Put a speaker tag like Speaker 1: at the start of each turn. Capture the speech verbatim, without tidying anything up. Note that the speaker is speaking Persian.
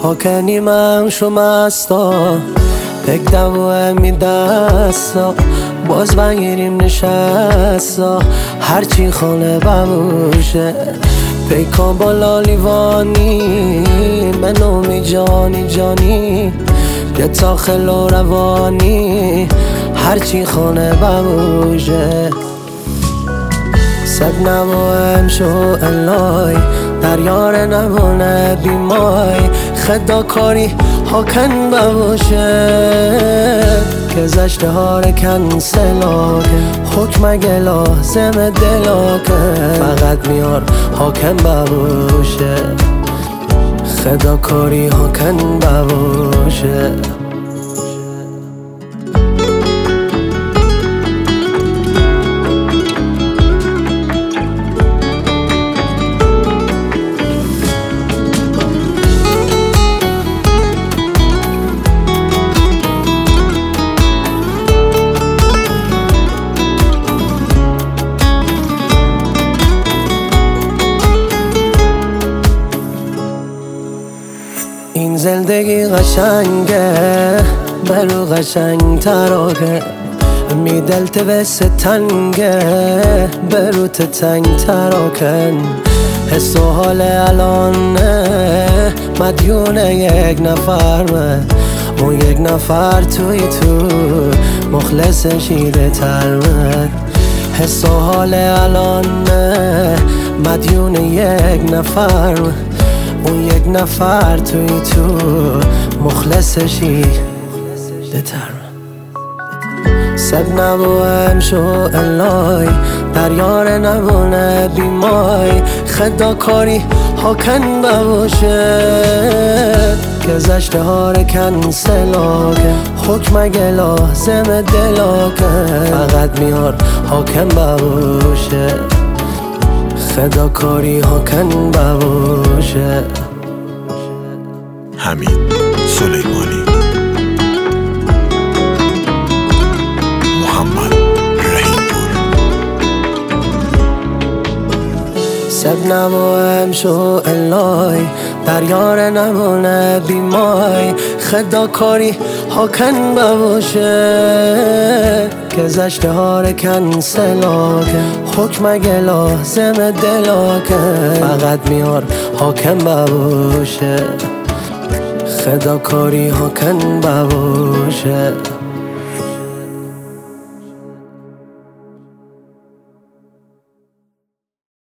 Speaker 1: هاکنی من شمستا بگدم و همی دستا باز بگیریم نشستا هرچی خانه بموشه پیکان بالا لیوانی منو می جانی جانی یه تاخل و روانی هرچی خانه بموشه سب نمایم شو الای در یار نمونه بیمای خدا کاری هاکن بباشه که زشته ها رکن سلاکه حکم گلا زم دلاکه فقط میار هاکن بباشه خدا کاری هاکن بباشه این زندگی قشنگه برو قشنگ تراکه می دلت به ستنگه برو تنگ تراکن حس و حال الانه مدیون یک نفرمه اون یک نفر توی تو مخلص شیده ترمه حس و حال الانه مدیون یک نفرمه اون یک نفر توی تو مخلصشی دتر سب نبوهم شو الای در یار نبونه بیمای خدا کاری هاکن بباشه که زشته ها رکن سلاکه حکم گلا زم دلاکه فقط میار هاکن بباشه خدا کاری هاکن بباشه.
Speaker 2: حمید سلیمانی، محمد رحیم‌پور.
Speaker 1: سب نباهم شو الای در یار نمونه بیمای خدا کاری هاکن بباشه که زشته ها رکن سلاکه حکم گلا زم دلاکه فقط میار هاکن بباشه خدا کاری هاکن بباشه.